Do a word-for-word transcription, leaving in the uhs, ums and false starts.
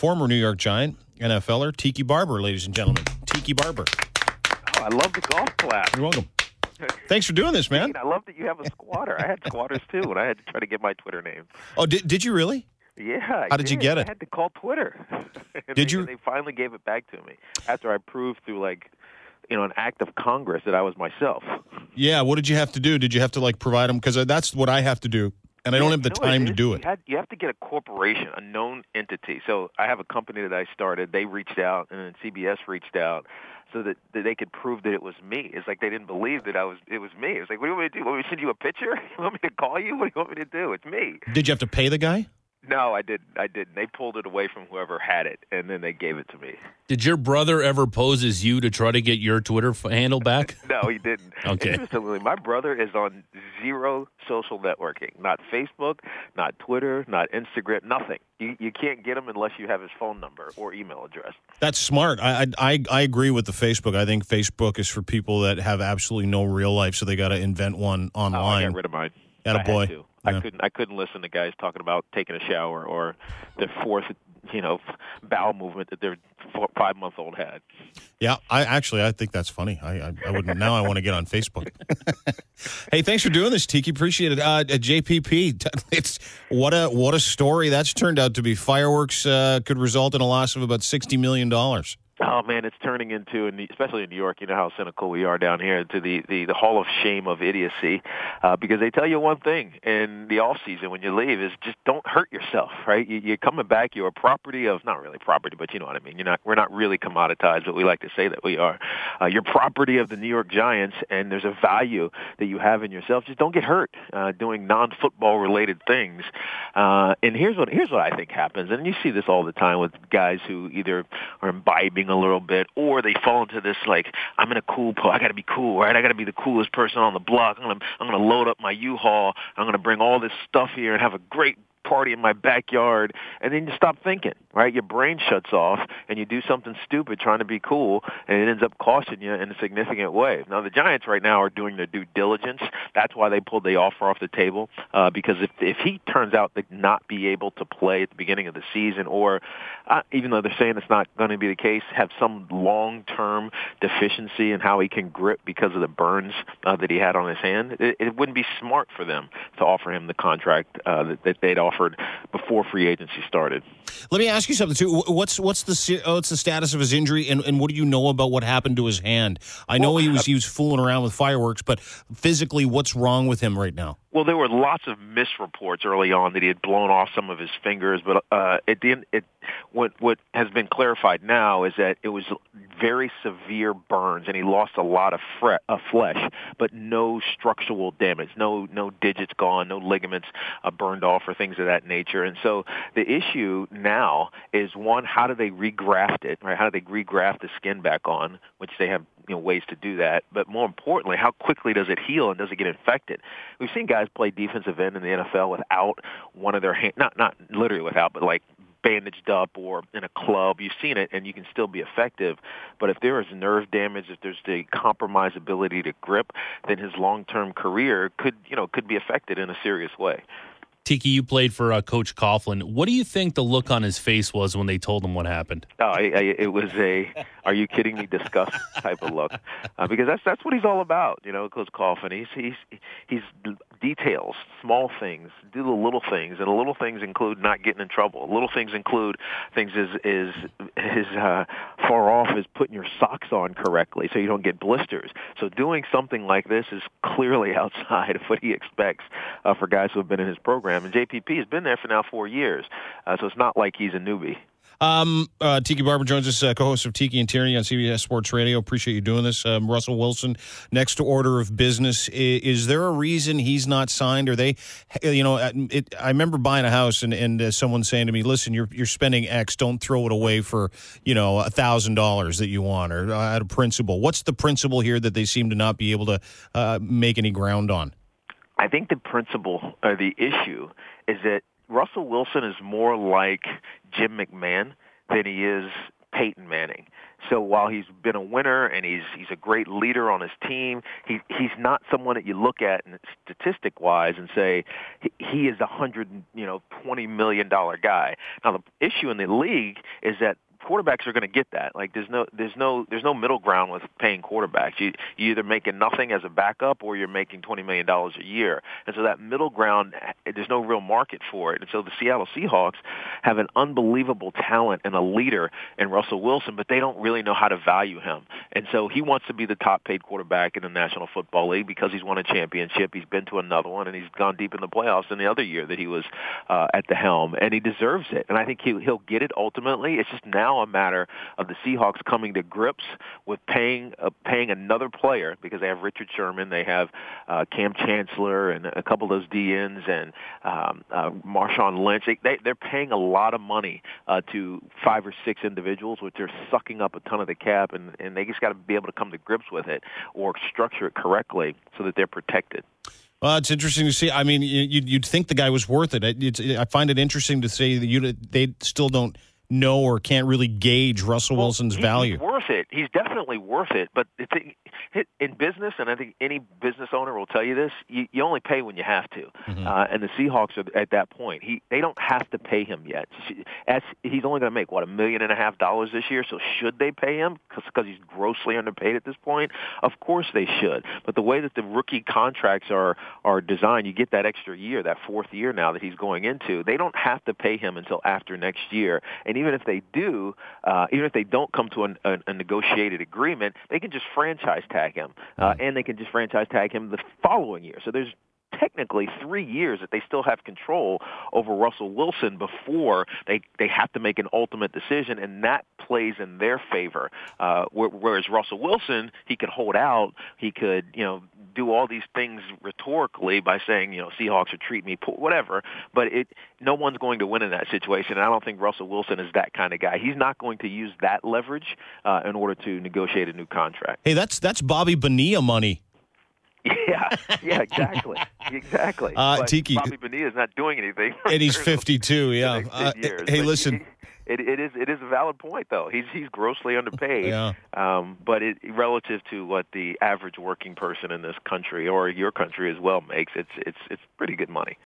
former New York Giant, NFLer, Tiki Barber, ladies and gentlemen. Tiki Barber. Oh, I love the golf clap. You're welcome. Thanks for doing this, man. I love that you have a squatter. I had squatters, too, and I had to try to get my Twitter name. Oh, did, did you really? Yeah. I How did you get it? I had to call Twitter. Did they, you? They finally gave it back to me after I proved through, like, you know, an act of Congress that I was myself. Yeah, what did you have to do? Did you have to, like, provide them? Because that's what I have to do, and I don't Yeah, have the you know time it to is? do You, it. had, you have to get a corporation, a known entity. So I have a company that I started. They reached out, and then C B S reached out so that, that they could prove that it was me. It's like they didn't believe that I was. It was me. It's like, what do you want me to do? You want me to send you a picture? You want me to call you? What do you want me to do? It's me. Did you have to pay the guy? No, I didn't. I didn't. They pulled it away from whoever had it, and then they gave it to me. Did your brother ever pose as you to try to get your Twitter f- handle back? No, he didn't. Okay. Interestingly, my brother is on zero social networking. Not Facebook, not Twitter, not Instagram, nothing. You, you can't get him unless you have his phone number or email address. That's smart. I, I I agree with the Facebook. I think Facebook is for people that have absolutely no real life, so they got to invent one Oh, I online. got rid of mine. Atta I boy. had to. I Yeah. couldn't. I couldn't listen to guys talking about taking a shower or their fourth, you know, bowel movement that their four, five month old had. Yeah, I actually I think that's funny. I I, I wouldn't now. I want to get on Facebook. Hey, thanks for doing this, Tiki. Appreciate it. Uh, J P P, it's what a what a story that's turned out to be. Fireworks uh, could result in a loss of about sixty million dollars. Oh man, it's turning into, especially in New York, you know how cynical we are down here, to the the, the hall of shame of idiocy, uh, because they tell you one thing in the off season when you leave is just don't hurt yourself, right? You, you're coming back, you're a property of, not really property, but you know what I mean. You're not, we're not really commoditized, but we like to say that we are. Uh, you're property of the New York Giants, and there's a value that you have in yourself. Just don't get hurt uh, doing non-football related things. Uh, and here's what here's what I think happens, and you see this all the time with guys who either are imbibing a little bit, or they fall into this like, I'm in a cool po I got to be cool, right? I got to be the coolest person on the block. I'm gonna I'm gonna load up my U-Haul. I'm gonna bring all this stuff here and have a great party in my backyard, and then you stop thinking, right? Your brain shuts off, and you do something stupid trying to be cool, and it ends up costing you in a significant way. Now, the Giants right now are doing their due diligence. That's why they pulled the offer off the table, uh, because if if he turns out to not be able to play at the beginning of the season, or uh, even though they're saying it's not going to be the case, have some long-term deficiency in how he can grip because of the burns uh, that he had on his hand, it, it wouldn't be smart for them to offer him the contract uh, that, that they'd offered before free agency started. Let me ask you something too. What's what's the what's the status of his injury, and, and what do you know about what happened to his hand? I know Well, he was he was fooling around with fireworks, but physically, what's wrong with him right now? Well, there were lots of misreports early on that he had blown off some of his fingers, but uh, at the end, it, what what has been clarified now is that it was very severe burns, and he lost a lot of fre- uh, flesh, but no structural damage, no no digits gone, no ligaments uh, burned off, or things of that nature. And so the issue now is, one, how do they regraft it? Right? How do they regraft the skin back on, which they have, you know, ways to do that. But more importantly, how quickly does it heal and does it get infected? We've seen guys play defensive end in the N F L without one of their hands, not not literally without, but like bandaged up or in a club. You've seen it, and you can still be effective. But if there is nerve damage, if there's the compromised ability to grip, then his long-term career could, you know, could be affected in a serious way. Tiki, you played for uh, Coach Coughlin. What do you think the look on his face was when they told him what happened? Oh, I, I, it was a "Are you kidding me?" disgust type of look, uh, because that's that's what he's all about. You know, Coach Coughlin. He's he's he's details, small things, do the little things, and the little things include not getting in trouble. Little things include things as is is uh, far off as putting your socks on correctly so you don't get blisters. So doing something like this is clearly outside of what he expects uh, for guys who have been in his program. And J P P has been there for now four years, uh, so it's not like he's a newbie. Um, uh, Tiki Barber joins us, uh, co-host of Tiki and Tierney on C B S Sports Radio. Appreciate you doing this. Um, Russell Wilson, next to order of business. Is, is there a reason he's not signed? Are they, you know, it, I remember buying a house and, and uh, someone saying to me, listen, you're you're spending X, don't throw it away for, you know, a thousand dollars that you want, or uh, at a principle. What's the principle here that they seem to not be able to uh, make any ground on? I think the principle, or the issue, is that Russell Wilson is more like Jim McMahon than he is Peyton Manning. So while he's been a winner and he's he's a great leader on his team, he he's not someone that you look at and statistic wise and say he, he is a hundred you know twenty million dollar guy. Now the issue in the league is that quarterbacks are going to get that. Like there's no there's no there's no middle ground with paying quarterbacks. You you either making nothing as a backup or you're making twenty million dollars a year. And so that middle ground, there's no real market for it. And so the Seattle Seahawks have an unbelievable talent and a leader in Russell Wilson, but they don't really know how to value him. And so he wants to be the top paid quarterback in the National Football League because he's won a championship. He's been to another one, and he's gone deep in the playoffs in the other year that he was uh, at the helm, and he deserves it. And I think he, he'll get it ultimately. It's just now a matter of the Seahawks coming to grips with paying uh, paying another player, because they have Richard Sherman, they have uh, Cam Chancellor, and a couple of those D Ns, and um, uh, Marshawn Lynch. They, they, they're paying a lot of money uh, to five or six individuals, which are sucking up a ton of the cap, and, and they just got to be able to come to grips with it or structure it correctly so that they're protected. Well, it's interesting to see. I mean, you'd, you'd think the guy was worth it. It's, I find it interesting to say that you they still don't know or can't really gauge Russell well, Wilson's he, value. He's worth it. He's definitely worth it. But the thing, in business, and I think any business owner will tell you this, you, you only pay when you have to. Mm-hmm. Uh, and the Seahawks are at that point. He They don't have to pay him yet. As, he's only going to make, what, a million and a half dollars this year, so should they pay him because he's grossly underpaid at this point? Of course they should. But the way that the rookie contracts are, are designed, you get that extra year, that fourth year now that he's going into. They don't have to pay him until after next year. And even if they do, uh, even if they don't come to an, a, a negotiated agreement, they can just franchise tag him, uh, and they can just franchise tag him the following year. So there's technically three years that they still have control over Russell Wilson before they, they have to make an ultimate decision, and that plays in their favor. Uh, whereas Russell Wilson, he could hold out, he could, you know, do all these things rhetorically by saying, you know, Seahawks are treat me, whatever, but it no one's going to win in that situation, and I don't think Russell Wilson is that kind of guy. He's not going to use that leverage uh, in order to negotiate a new contract. Hey, that's that's Bobby Bonilla money. Yeah, yeah, exactly, exactly. Uh, Tiki, Bobby Bonilla is not doing anything, and he's fifty-two. Yeah. Uh, hey, but listen. He, It, it is it is a valid point, though. He's he's grossly underpaid, yeah. um, but it, relative to what the average working person in this country or your country as well makes, it's it's it's pretty good money.